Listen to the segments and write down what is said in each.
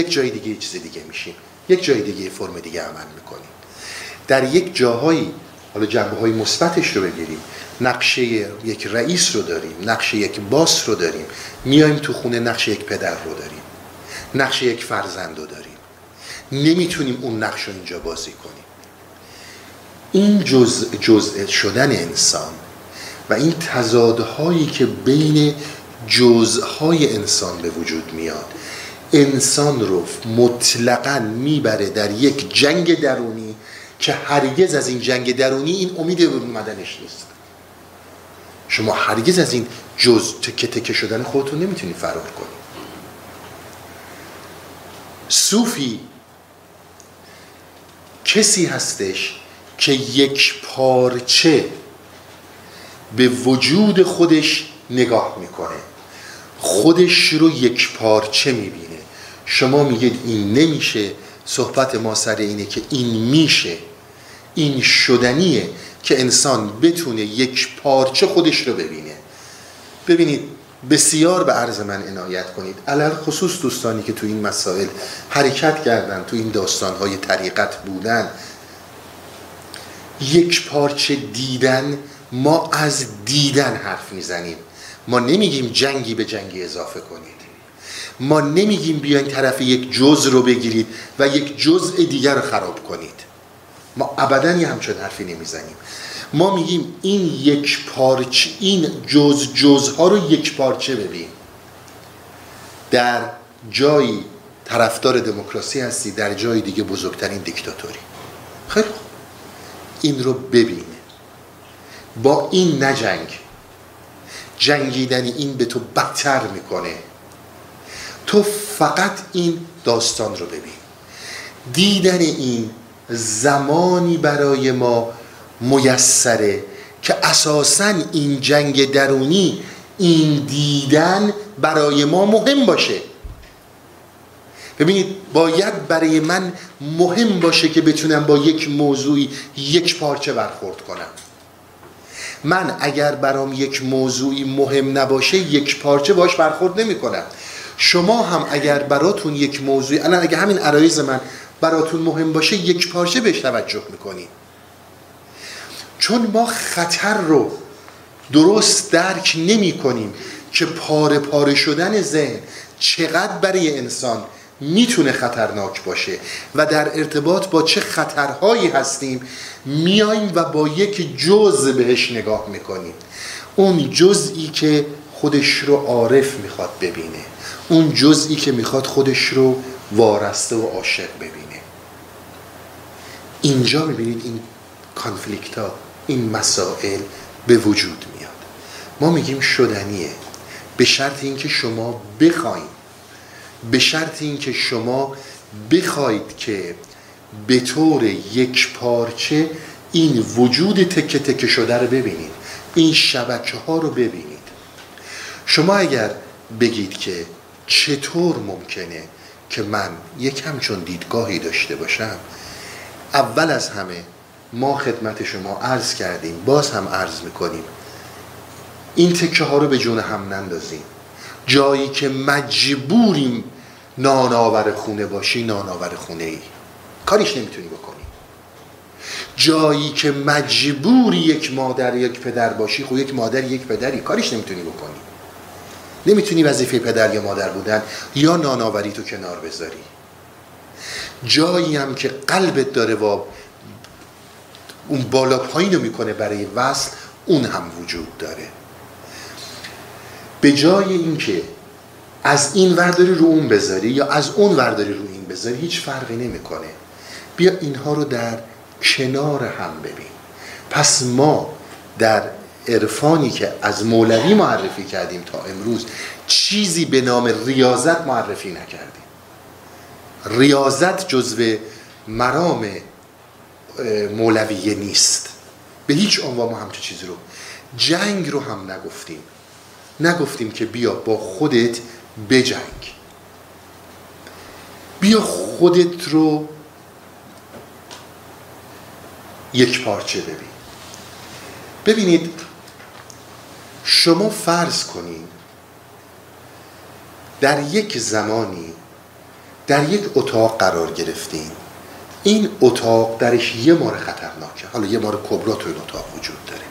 یک جای دیگه چیز دیگه میشیم، یک جای دیگه فرم دیگه عمل میکنیم. در یک جاهایی، حالا جنبه‌های مثبتش رو بگیریم، نقشه یک رئیس رو داریم، نقشه یک باس رو داریم، میایم تو خونه نقشه یک پدر رو داریم، نقشه یک فرزند رو داریم، نمیتونیم اون نقش رو اینجا بازی کنیم. این جزء شدن انسان و این تضادهایی که بین جزءهای انسان به وجود میاد، انسان رو مطلقاً میبره در یک جنگ درونی که هرگز از این جنگ درونی این امید بیرون اومدنش نیست. شما هرگز از این تکه تکه شدن خودتون نمیتونید فرار کنید. صوفی کسی هستش که یک پارچه به وجود خودش نگاه میکنه، خودش رو یک پارچه میبینه. شما میگید این نمیشه، صحبت ما سر اینه که این میشه. این شدنیه که انسان بتونه یک پارچه خودش رو ببینه. ببینید بسیار به عرض من عنایت کنید، علل خصوص دوستانی که تو این مسائل حرکت کردن، تو این داستانهای طریقت بودن. یک پارچه دیدن، ما از دیدن حرف میزنیم. ما نمیگیم جنگی به جنگی اضافه کنید، ما نمیگیم بیاین طرف یک جزء رو بگیرید و یک جزء دیگر رو خراب کنید. ما ابداً یه همچون حرفی نمیزنیم. ما میگیم این یک پارچه، این جزها رو یک پارچه ببین. در جایی طرفدار دموکراسی هستی، در جای دیگه بزرگترین دیکتاتوری. خیلی خوب، این رو ببین، با این نجنگ. جنگیدن این به تو بدتر میکنه. تو فقط این داستان رو ببین. دیدن این زمانی برای ما میسره که اساساً این جنگ درونی، این دیدن برای ما مهم باشه. ببینید باید برای من مهم باشه که بتونم با یک موضوعی یک پارچه برخورد کنم. من اگر برام یک موضوعی مهم نباشه یک پارچه باش برخورد نمی کنم. شما هم اگر براتون یک موضوعی، الان اگر همین عرایض من براتون مهم باشه یک پارچه بهش توجه میکنی. چون ما خطر رو درست درک نمی کنیم که پاره پاره شدن ذهن چقدر برای انسان میتونه خطرناک باشه و در ارتباط با چه خطرهایی هستیم. میایم و با یک جزء بهش نگاه میکنیم، اون جزئی که خودش رو عارف میخواد ببینه، اون جزئی که میخواد خودش رو وارسته و عاشق ببینه. اینجا میبینید این کانفلیکت ها، این مسائل به وجود میاد. ما میگیم شدنیه به شرط اینکه شما بخواید، به شرط اینکه شما بخواید که به طور یک پارچه این وجود تکه تکه شده رو ببینید، این شبکه ها رو ببینید. شما اگر بگید که چطور ممکنه که من یک همچون دیدگاهی داشته باشم، اول از همه ما خدمت شما عرض کردیم، باز هم عرض میکنیم، این تکه ها رو به جون هم نندازیم. جایی که مجبوریم نانآور خونه باشی، نانآور خونه ای، کاریش نمیتونی بکنی. جایی که مجبوری یک مادر یک پدر باشی، خب یک مادر یک پدری، کاریش نمیتونی بکنی. نمیتونی وظیفه پدر یا مادر بودن یا نانآوری تو کنار بذاری. جایی هم که قلبت داره و اون بالا پایین رو میکنه برای وصل، اون هم وجود داره. به جای اینکه از این ورداری رو اون بذاری یا از اون ورداری رو این بذاری، هیچ فرقی نمیکنه. بیا اینها رو در کنار هم ببین. پس ما در عرفانی که از مولوی معرفی کردیم تا امروز چیزی به نام ریاضت معرفی نکردیم. ریاضت جزو مرام مولویه نیست. به هیچ عنوان ما همچه چیزی رو، جنگ رو هم نگفتیم که بیا با خودت بجنگ، بیا خودت رو یک پارچه ببین. ببینید شما فرض کنید در یک زمانی در یک اتاق قرار گرفتین. این اتاق درش یه مار خطرناکه، حالا یه مار کبرا تو این اتاق وجود داره.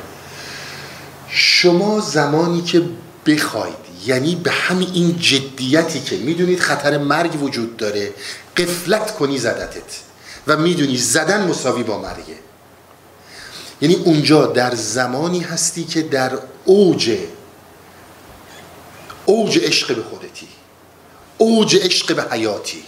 شما زمانی که بخواید، یعنی به همین این جدیتی که میدونید خطر مرگ وجود داره، غفلت کنی زدتت و میدونی زدن مساوی با مرگه، یعنی اونجا در زمانی هستی که در اوج عشق به خودتی، اوج عشق به حیاتی.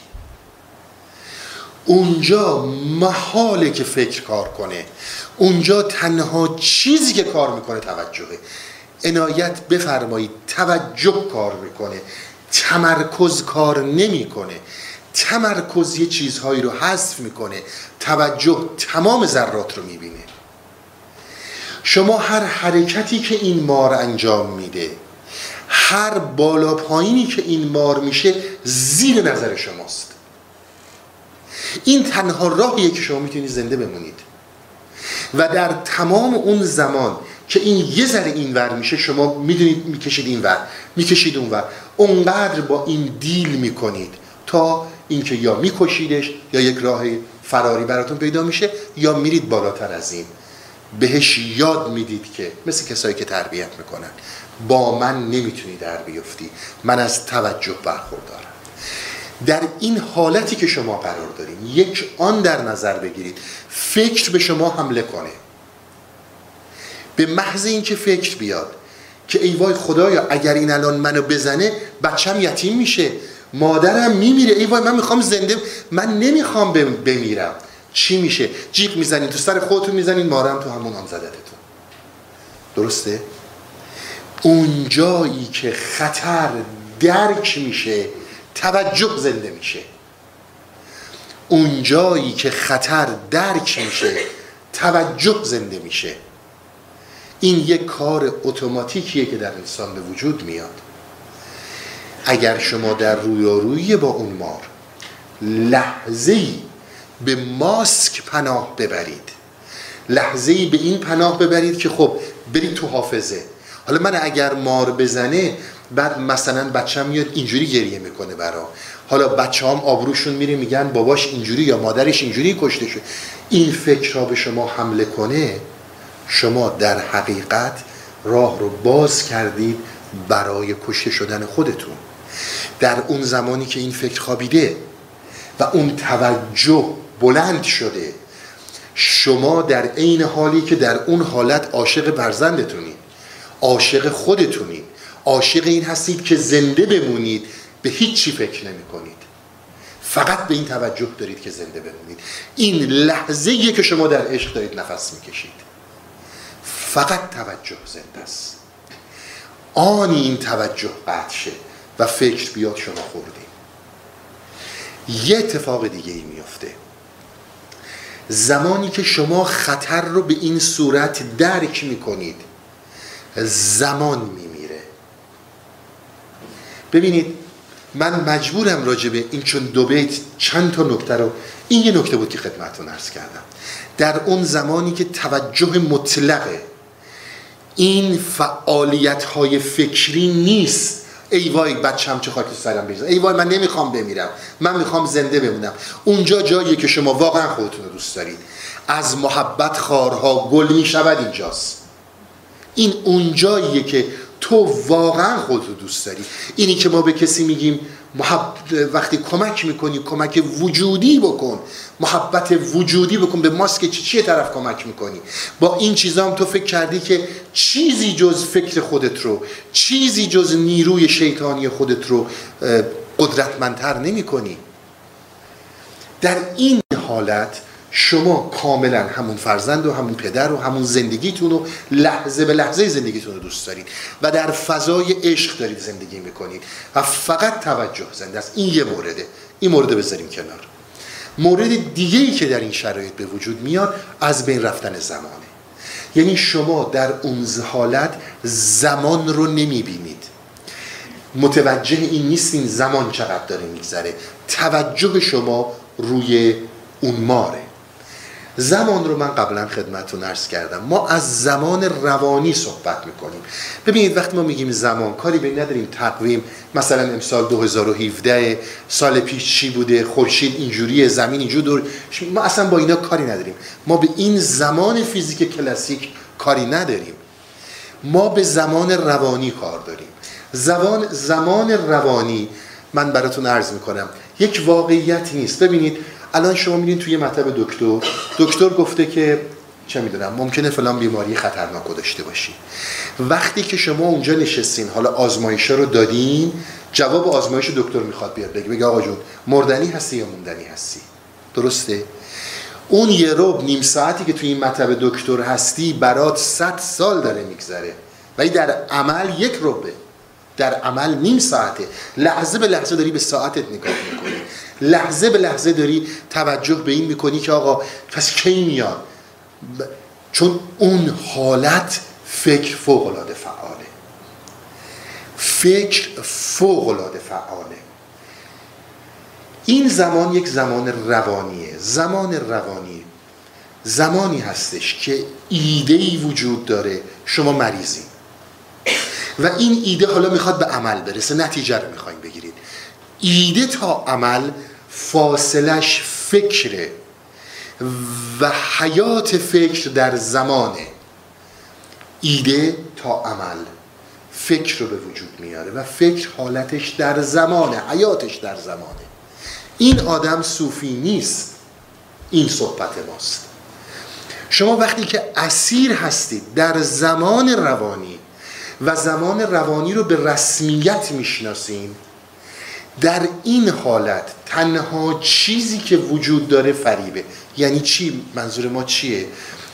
اونجا محاله که فکر کار کنه، اونجا تنها چیزی که کار میکنه توجهه. عنایت بفرمایید، توجه کار میکنه، تمرکز کار نمیکنه. تمرکز یه چیزهایی رو حذف میکنه، توجه تمام ذرات رو میبینه. شما هر حرکتی که این مار انجام میده، هر بالا پایینی که این مار میشه، زیر نظر شماست. این تنها راهیه که شما میتونید زنده بمونید و در تمام اون زمان که این یه ذره اینور میشه، شما میدونید میکشید اینور، میکشید اونور، اونقدر با این دیل میکنید تا اینکه یا میکشیدش یا یک راه فراری براتون پیدا میشه یا میرید بالاتر از این. بهش یاد میدید که مثل کسایی که تربیت میکنن، با من نمیتونی در بیفتی، من از توجه برخوردارم. در این حالتی که شما قرار دارین، یک آن در نظر بگیرید فکر به شما حمله کنه. به محض اینکه فکر بیاد که ای وای خدایا اگر این الان منو بزنه بچم یتیم میشه، مادرم میمیره، ای وای من میخوام زنده، من نمیخوام بمیرم، چی میشه؟ جیغ میزنین، تو سر خودتون میزنین، مارم تو همون آن زدتتون. درسته؟ اون جایی که خطر درک میشه، توجه زنده میشه. اون جایی که خطر درک میشه، توجه زنده میشه. این یک کار اتوماتیکیه که در انسان به وجود میاد. اگر شما در رویارویی با اون مار لحظه‌ای به ماسک پناه ببرید، لحظه‌ای به این پناه ببرید که خب برید تو حافظه. حالا من اگر مار بزنه، بعد مثلا بچه‌م میاد اینجوری گریه میکنه برام، حالا بچه‌هام آبروشون میره میگن باباش اینجوری یا مادرش اینجوری کشته شد، این فکرها به شما حمله کنه، شما در حقیقت راه رو باز کردید برای کشته شدن خودتون. در اون زمانی که این فکر خوابیده و اون توجه بلند شده، شما در عین حالی که در اون حالت عاشق فرزندتونید، عاشق خودتونید، عاشق این هستید که زنده بمونید، به هیچ چی فکر نمی کنید، فقط به این توجه دارید که زنده بمونید. این لحظه‌ایه که شما در عشق دارید نفس میکشید، فقط توجه زنده است. آنی این توجه قطع شه و فکر بیاد شما خوردیم، یه اتفاق دیگه ای میفته. زمانی که شما خطر رو به این صورت درک میکنید، زمان میمیره. ببینید من مجبورم راجبه این چون دو بیت چند تا نکته رو، این یه نکته بود که خدمتتون عرض کردم. در اون زمانی که توجه مطلقه، این فعالیت‌های فکری نیست، ای وای بچه‌م چه خاک تو سرم بریزه، ای وای من نمیخوام بمیرم، من میخوام زنده بمونم. اونجا جاییه که شما واقعا خودتون رو دوست دارید، از محبت خارها گل میشود، اینجاست. این اونجاییه که تو واقعا خودت رو دوست داری. اینی که ما به کسی میگیم وقتی کمک میکنی کمک وجودی بکن، محبت وجودی بکن، به ماسک چیه طرف کمک میکنی؟ با این چیزا هم تو فکر کردی که چیزی جز فکر خودت رو، چیزی جز نیروی شیطانی خودت رو قدرتمندتر نمی کنی. در این حالت شما کاملا همون فرزند و همون پدر و همون زندگیتون رو لحظه به لحظه زندگیتون رو دوست دارید و در فضای عشق دارید زندگی میکنید و فقط توجه زنده است. این یه مورده، این مورد بذاریم کنار. مورد دیگه‌ای که در این شرایط به وجود میاد از بین رفتن زمانه. یعنی شما در اون حالت زمان رو نمیبینید، متوجه این نیستین زمان چقدر داره میگذره، توجه شما روی اون ماره. زمان رو من قبلا خدمتتون عرض کردم، ما از زمان روانی صحبت میکنیم. ببینید وقتی ما میگیم زمان، کاری به نداریم تقویم، مثلا امسال 2017 سال پیش چی بوده، خورشید اینجوریه، زمین اینجور دور، ما اصلا با اینا کاری نداریم. ما به این زمان فیزیک کلاسیک کاری نداریم، ما به زمان روانی کار داریم. زمان روانی من براتون عرض میکنم یک واقعیت نیست. ببینید الان شما میرین توی مطب دکتر گفته که چه میدونم ممکنه فلان بیماری خطرناک داشته باشی. وقتی که شما اونجا نشستین، حالا آزمایشا رو دادین، جواب آزمایش دکتر میخواد بیاد بگه آقا جون مردنی هستی یا موندنی هستی، درسته؟ اون یه ربع نیم ساعتی که توی این مطب دکتر هستی برات 100 سال داره میگذره، ولی در عمل یک ربعه، در عمل نیم ساعته. لحظه به لحظه داری به ساعتت نگاه میکنی، لحظه به لحظه داری توجه به این میکنی که آقا پس کی میاد. چون اون حالت فکر فوق‌العاده فعاله، فکر فوق‌العاده فعاله. این زمان یک زمان روانیه. زمان روانی زمانی هستش که ایده‌ای وجود داره، شما مریضی و این ایده حالا میخواد به عمل برسه، نتیجه رو میخوایم بگیرید. ایده تا عمل فاصلش فکره و حیات فکر در زمانه. ایده تا عمل فکر رو به وجود میاره و فکر حالتش در زمانه، حیاتش در زمانه. این آدم صوفی نیست، این صحبت ماست. شما وقتی که اسیر هستید در زمان روانی و زمان روانی رو به رسمیت میشناسین، در این حالت تنها چیزی که وجود داره فریبه. یعنی چی؟ منظور ما چیه؟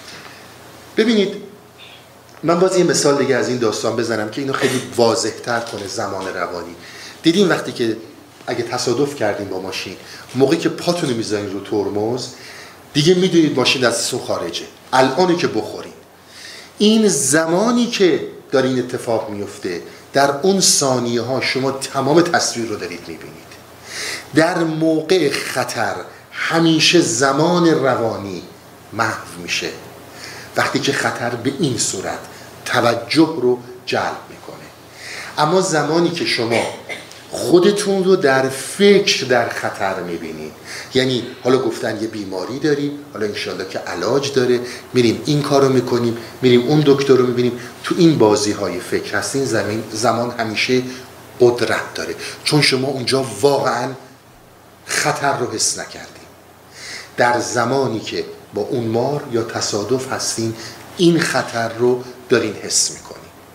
ببینید من باز یه مثال دیگه از این داستان بزنم که اینو خیلی واضح تر کنه زمان روانی. دیدین وقتی که اگه تصادف کردین با ماشین، موقعی که پاتونو میذارین رو ترمز دیگه میدونید ماشین دستتون خارجه، الانی که بخورین. این زمانی که داره این اتفاق میفته، در اون ثانیه ها شما تمام تصویر رو دارید میبینید. در موقع خطر همیشه زمان روانی محو میشه، وقتی که خطر به این صورت توجه رو جلب میکنه. اما زمانی که شما خودتون رو در فکر در خطر میبینید، یعنی حالا گفتن یه بیماری داریم، حالا انشالله که علاج داره، میریم این کار رو میکنیم، میریم اون دکتر رو میبینیم، تو این بازی های فکر هستین، زمان همیشه قدرت داره، چون شما اونجا واقعا خطر رو حس نکردین. در زمانی که با اون مار یا تصادف هستین، این خطر رو دارین حس میکنین.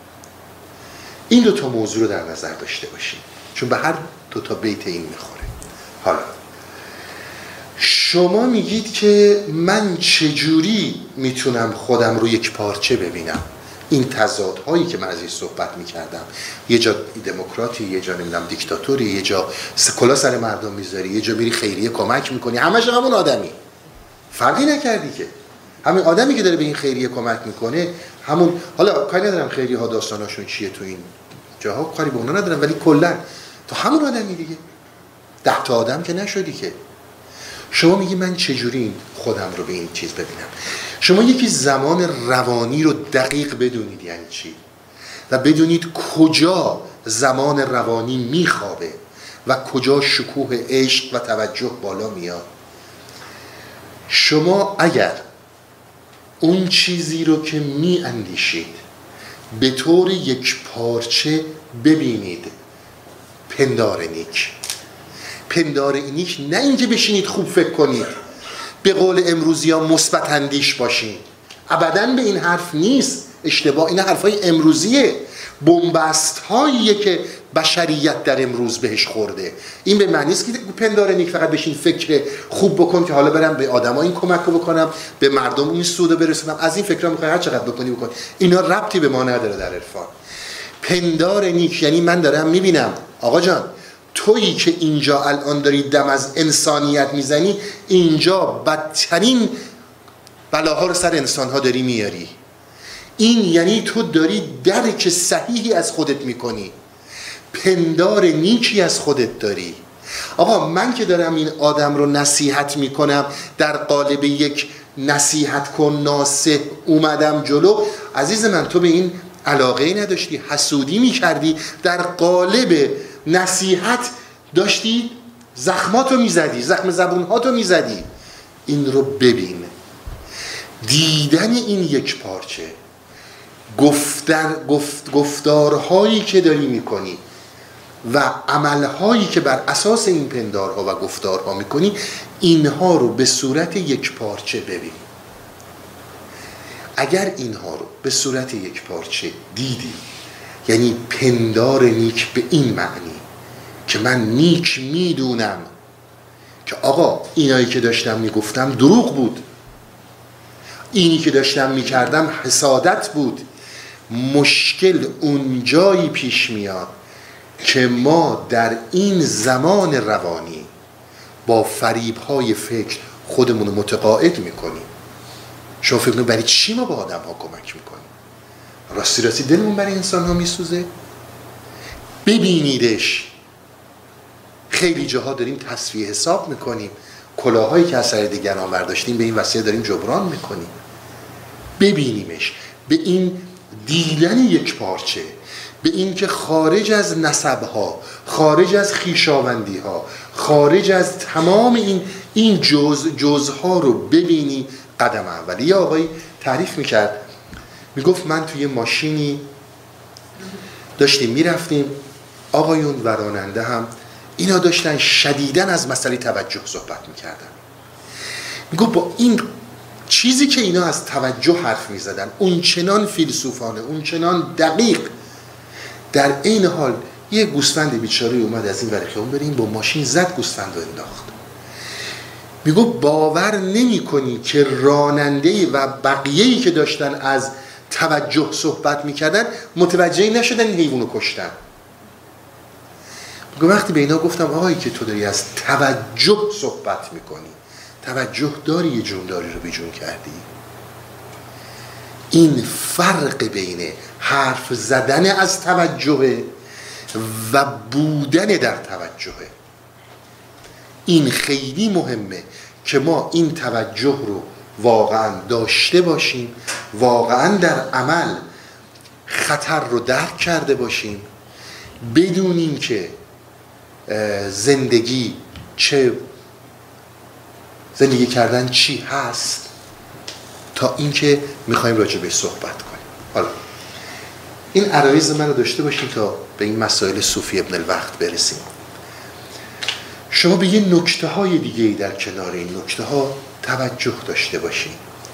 این دوتا موضوع رو در نظر داشته باشین، چون به هر دوتا بیت این میخوره. حالا شما میگید که من چجوری میتونم خودم رو یک پارچه ببینم؟ این تضادهایی که من از این صحبت میکردم، یه جا دموکراتی، یه جا نمیدونم دیکتاتوری، یه جا کلا سر مردم میذاری، یه جا میری خیریه کمک میکنی، همش همون آدمی، فرقی نکردی که همین آدمی که داره به این خیریه کمک میکنه همون. حالا کاری ندارم خیریه ها داستاناشون چیه تو این جاها، کاری به اونا ندارم، ولی کلا تو همون آدمی دیگه، 10 تا آدم که نشدی که. شما میگی من چجوری خودم رو به این چیز ببینم؟ شما یکی زمان روانی رو دقیق بدونید یعنی چی و بدونید کجا زمان روانی میخوابه و کجا شکوه عشق و توجه بالا میاد. شما اگر اون چیزی رو که میاندیشید به طور یک پارچه ببینید، پندار نیک، نه اینکه بشینید خوب فکر کنید، به قول امروزی ها مثبت اندیش باشین، ابداً به این حرف نیست، اشتباه. این حرفای امروزیه، بنبست هاییه که بشریت در امروز بهش خورده. این به معنی است که پندار نیک فقط بشین فکر خوب بکن که حالا برم به آدما این کمک رو بکنم، به مردم این سودو برسونم، از این فکرها میخوای هر چقدر بکنی بکن. اینا ربطی به ما نداره در عرفان. پندار نیک یعنی من دارم میبینم آقا جان، تویی که اینجا الان داری دم از انسانیت میزنی، اینجا بدترین بلاها رو سر انسانها داری میاری. این یعنی تو داری درک صحیحی از خودت میکنی، پندار نیکی از خودت داری. آقا من که دارم این آدم رو نصیحت میکنم در قالب یک نصیحت کن ناصح اومدم جلو، عزیز من تو به این علاقه نداشتی، حسودی میکردی، در قالب نصیحت داشتی زخماتو میزدی، زخم زبونهاتو میزدی. این رو ببین، دیدن این یک پارچه، گفتارهایی که داری میکنی و عملهایی که بر اساس این پندارها و گفتارها میکنی، اینها رو به صورت یک پارچه ببین. اگر اینها رو به صورت یک پارچه دیدی، یعنی پندار نیک به این معنی که من نیک میدونم که آقا اینایی که داشتم میگفتم دروغ بود، اینی که داشتم میکردم حسادت بود. مشکل اونجایی پیش میاد که ما در این زمان روانی با فریب‌های فکر خودمون رو متقاعد میکنیم. شما فکر کنید برای چی ما با آدم ها کمک میکنیم؟ راستی دلمون برای انسان ها میسوزه؟ ببینیدش. خیلی جاها داریم تصفیه حساب میکنیم، کلاهایی که از سر دیگران برداشتیم به این وسیله داریم جبران میکنیم. ببینیمش. به این دیدن یک پارچه، به این که خارج از نسبها، خارج از خویشاوندیها، خارج از تمام این جزها رو ببینی، قدم اولی. یه آقایی تعریف میکرد، میگفت من توی ماشینی داشتیم میرفتیم، آقایون و راننده هم اینا داشتن شدیداً از مسئله توجه صحبت میکردن. میگفت با این چیزی که اینا از توجه حرف میزدن، اون چنان فیلسوفانه، اون چنان دقیق، در این حال یه گوسفند بیچاره اومد از این ور خیابون بره، این با ماشین زد گوسفند رو انداخت. میگو باور نمی کنی که راننده‌ای و بقیه‌ای که داشتن از توجه صحبت میکردن متوجه نشدن این حیوان رو کشتن. میگو وقتی به اینا گفتم آقایی که تو داری از توجه صحبت میکنی، توجه داری یه جونداری رو بیجون کردی. این فرق بین حرف زدن از توجه و بودن در توجهه. این خیلی مهمه که ما این توجه رو واقعا داشته باشیم، واقعا در عمل خطر رو درک کرده باشیم، بدونیم که زندگی زندگی کردن چی هست، تا اینکه میخوایم راجع بهش صحبت کنیم. حالا این عرایض من رو داشته باشیم تا به این مسائل صوفی ابن الوقت برسیم. شما به یه نکته های دیگه در کنار این نکته ها توجه داشته باشیم.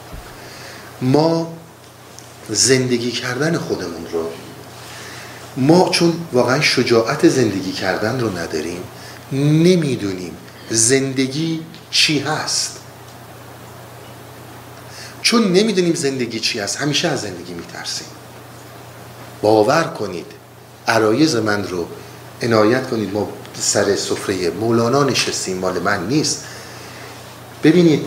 ما زندگی کردن خودمون رو، ما چون واقعا شجاعت زندگی کردن رو نداریم، نمیدونیم زندگی چی هست. چون نمیدونیم زندگی چی هست، همیشه از زندگی میترسیم. باور کنید، عرایض من رو عنایت کنید. ما سر سفره مولانا نشستیم، مال من نیست. ببینید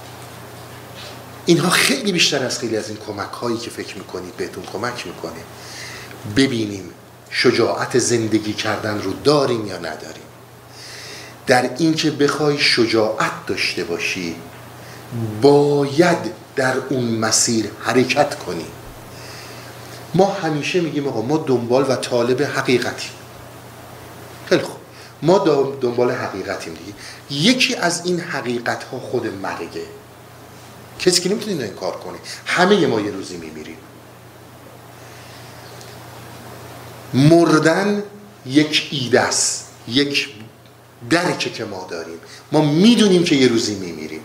اینها خیلی بیشتر از خیلی از این کمک هایی که فکر میکنید بهتون کمک میکنه. ببینیم شجاعت زندگی کردن رو داریم یا نداریم. در این که بخوای شجاعت داشته باشی، باید در اون مسیر حرکت کنی. ما همیشه میگیم آقا ما دنبال و طالب حقیقتیم. خیلی خوب، ما دنبال حقیقتیم دیگه. یکی از این حقیقت ها خود مرگه. کسی که نمیتونه این کار کنه. همه ما یه روزی میمیریم. مردن یک ایده است، یک درکه که ما داریم. ما میدونیم که یه روزی میمیریم.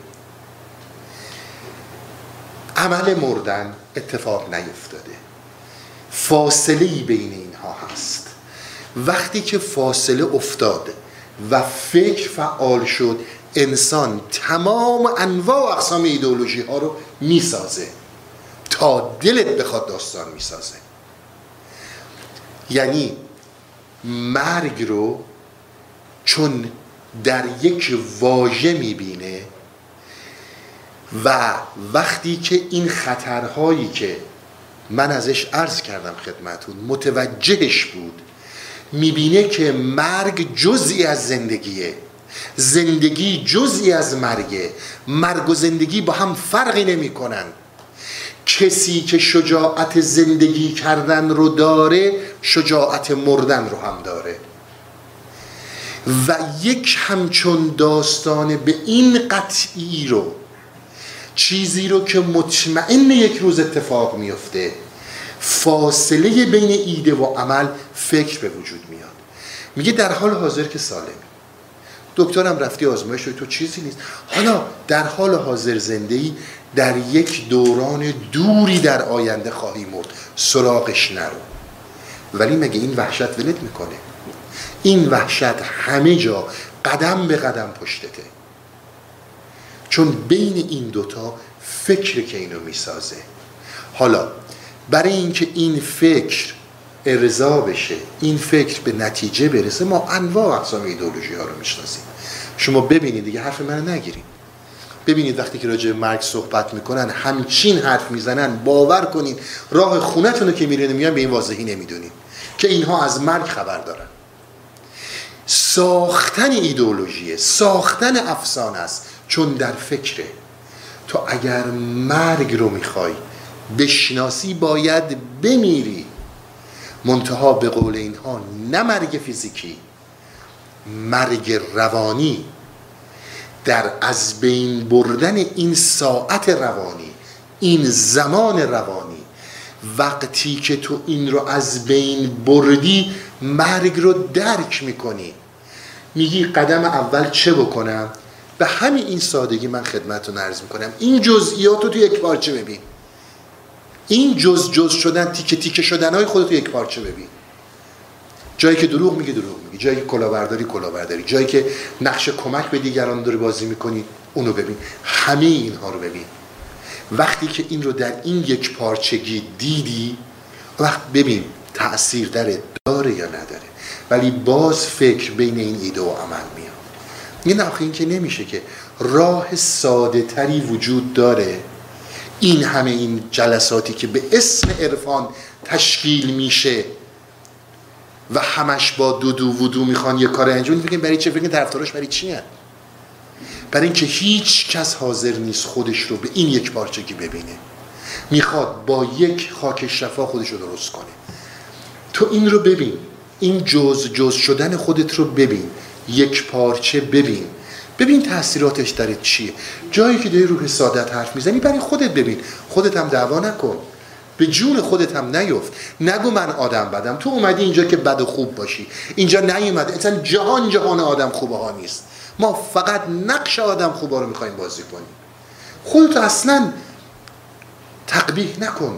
عمل مردن اتفاق نیفتاده، فاصله‌ای بین اینها هست. وقتی که فاصله افتاد و فکر فعال شد، انسان تمام انواع و اقسام ایدئولوژی ها رو میسازه تا دلت بخواد داستان میسازه. یعنی مرگ رو چون در یک واژه میبینه و وقتی که این خطرهایی که من ازش عرض کردم خدمتون متوجهش بود، میبینه که مرگ جزئی از زندگیه زندگی جزئی از مرگه. مرگ و زندگی با هم فرقی نمی کنن. کسی که شجاعت زندگی کردن رو داره، شجاعت مردن رو هم داره. و یک همچون داستان به این قطعی رو، چیزی رو که مطمئن یک روز اتفاق میفته، فاصله بین ایده و عمل، فکر به وجود میاد. میگه در حال حاضر که سالمی، دکترم رفتی آزمایش رو، تو چیزی نیست، حالا در حال حاضر زنده‌ای، در یک دوران دوری در آینده خواهی مرد، سراغش نرو. ولی مگه این وحشت ولت میکنه؟ این وحشت همه جا قدم به قدم پشتته، چون بین این دوتا فکر که اینو میسازه. حالا برای اینکه این فکر ارضا بشه، این فکر به نتیجه برسه، ما انواع اقسام ایدئولوژی ها رو میشناسیم. شما ببینید دیگه، حرف منو نگیرید، ببینید وقتی که راجع به مرگ صحبت میکنن همچین حرف میزنن، باور کنین راه خونتون رو که میرین میان به این واضحی نمیدونین که اینها از مرگ خبر دارن. ساختن ایدئولوژیه، ساختن افسانه است، چون در فکره. تو اگر مرگ رو میخوای بشناسی باید بمیری، منتها به قول اینها نه مرگ فیزیکی، مرگ روانی. در از بین بردن این ساعت روانی، این زمان روانی، وقتی که تو این رو از بین بردی، مرگ رو درک میکنی. میگی قدم اول چه بکنم؟ به همین این سادگی من خدمتتون عرض میکنم، این جزئیات رو تو یک پارچه ببین، این جز شدن، تیکه تیکه شدن های خودت تو یک پارچه ببین. جایی که دروغ میگی دروغ میگی، جایی که کلاهبرداری، جایی که نقش کمک به دیگران داری بازی میکنی اونو ببین، همه اینها رو ببین. وقتی که این رو در این یک پارچگی دیدی، وقت ببین تأثیر داره یا نداره. ولی باز فکر بین این ایده و عمل میاد. این آخه این که نمیشه که راه ساده تری وجود داره. این همه این جلساتی که به اسم عرفان تشکیل میشه و همش با دودو ودو میخوان یه کار انجام بدن، برای چه؟ فکر طرفداراش برای چی هست؟ برای اینکه هیچ کس حاضر نیست خودش رو به این یک پارچگی ببینه، میخواد با یک خاک شفا خودش رو درست کنه. تو این رو ببین، این جز شدن خودت رو ببین، یک پارچه ببین تأثیراتش در چیه. جایی که داری روح سعادت حرف میزنی برای خودت ببین، خودت هم دعوا نکن، به جون خودت هم نیفت، نگو من آدم بدم. تو اومدی اینجا که بد و خوب باشی، اینجا نیومده. اصلا جهان آدم خوبه ها نیست، ما فقط نقش آدم خوبه رو میخوایم بازی کنیم. خودت اصلا تقبیح نکن،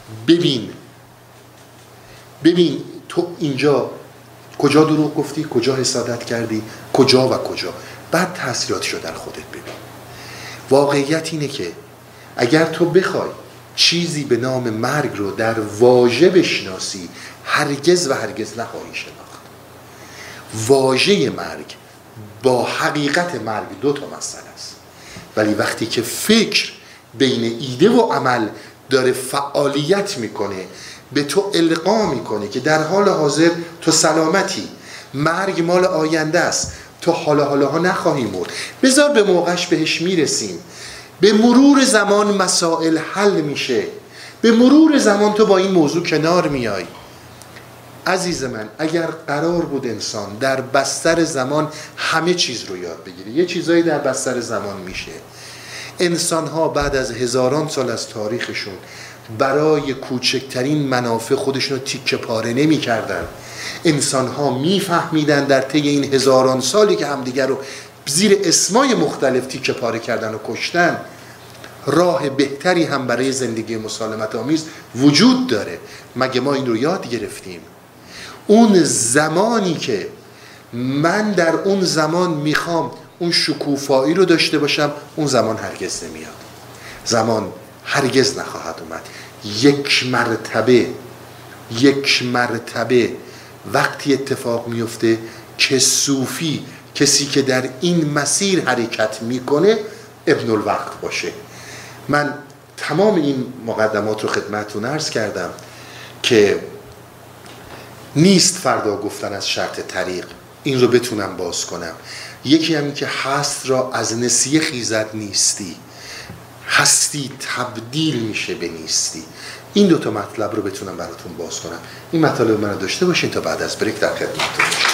ببین تو اینجا کجا دروغ گفتی، کجا حسادت کردی، کجا و کجا، بعد تأثیراتش رو در خودت ببین. واقعیت اینه که اگر تو بخوای چیزی به نام مرگ رو در واژه بشناسی، هرگز و هرگز نخواهی شناخت. واژه مرگ با حقیقت مرگ دو تا مسئله است. ولی وقتی که فکر بین ایده و عمل داره فعالیت میکنه، به تو القا میکنه که در حال حاضر تو سلامتی، مرگ مال آینده است، تو حالا نخواهی مرد، بذار به موقعش بهش میرسیم. به مرور زمان مسائل حل میشه، به مرور زمان تو با این موضوع کنار میای. عزیز من، اگر قرار بود انسان در بستر زمان همه چیز رو یاد بگیره، یه چیزایی در بستر زمان میشه. انسان ها بعد از هزاران سال از تاریخشون برای کوچکترین منافع خودشون رو تیکه پاره نمی کردن. انسان ها می فهمیدن در طی این هزاران سالی که همدیگر رو زیر اسمای مختلف تیکه پاره کردن و کشتن، راه بهتری هم برای زندگی مسالمت آمیز وجود داره. مگه ما این رو یاد گرفتیم؟ اون زمانی که من در اون زمان میخوام اون شکوفایی رو داشته باشم، اون زمان هرگز نمیاد. زمان هرگز نخواهد اومد. یک مرتبه وقتی اتفاق میفته که صوفی، کسی که در این مسیر حرکت میکنه، ابن الوقت باشه. من تمام این مقدمات رو خدمتتون عرض کردم که نیست فردا گفتن از شرط طریق، این رو بتونم باز کنم. یکی همین که هست را از نسیه خیزد نیستی، هستی تبدیل میشه به نیستی. این دوتا مطلب رو بتونم براتون باز کنم. این مطالب من رو داشته باشین تا بعد از بریک در خدمتتون باشم.